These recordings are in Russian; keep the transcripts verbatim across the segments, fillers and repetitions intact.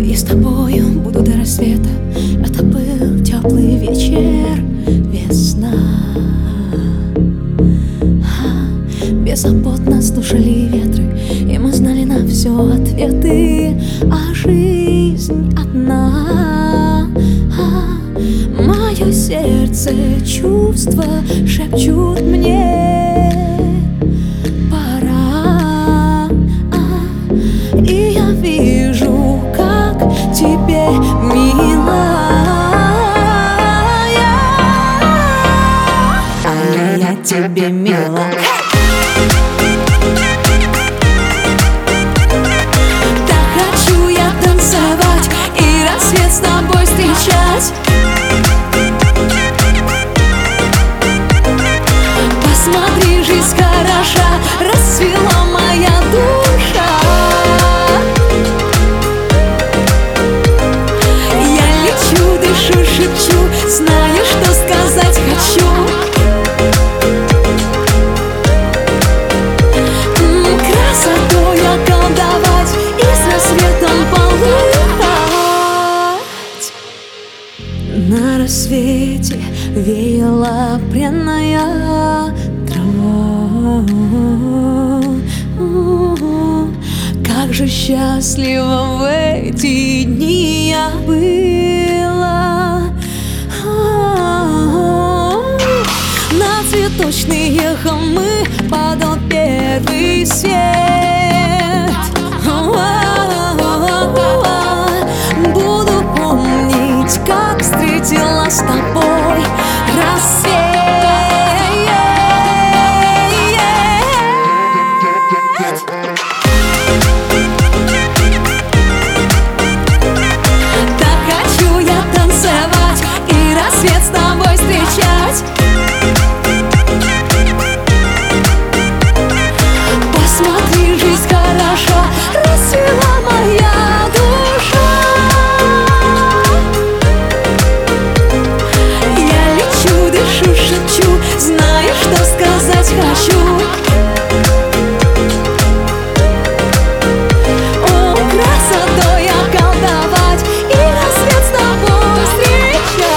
И с тобою буду до рассвета. Это был теплый вечер, весна. Беззаботно слушали ветры, и мы знали на все ответы. А жизнь одна. Мое сердце, чувства шепчут мне: пора. И я вижу, как тебе мило. А я тебе мила. Так хочу я танцевать и рассвет с тобой встречать. Посмотри, жизнь хороша, расцвела моя душа. Я лечу, дышу, шепчу, знаю, что сказать хочу. Красотой околдовать и с рассветом полыхать. На рассвете веяла пряная трава. Как же счастлива в эти дни я была. На цветочные холмы падал первый свет. Буду помнить, как встретила с тобой рассвет. Так хочу я танцевать и рассвет с тобой встречать. Посмотри, жизнь хороша, расцвела моя душа. Я лечу, дышу, шепчу, знаю, что сказать хочу. О, красотой околдовать и рассвет с тобой встречать.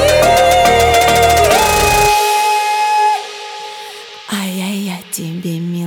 А я, я тебе мила.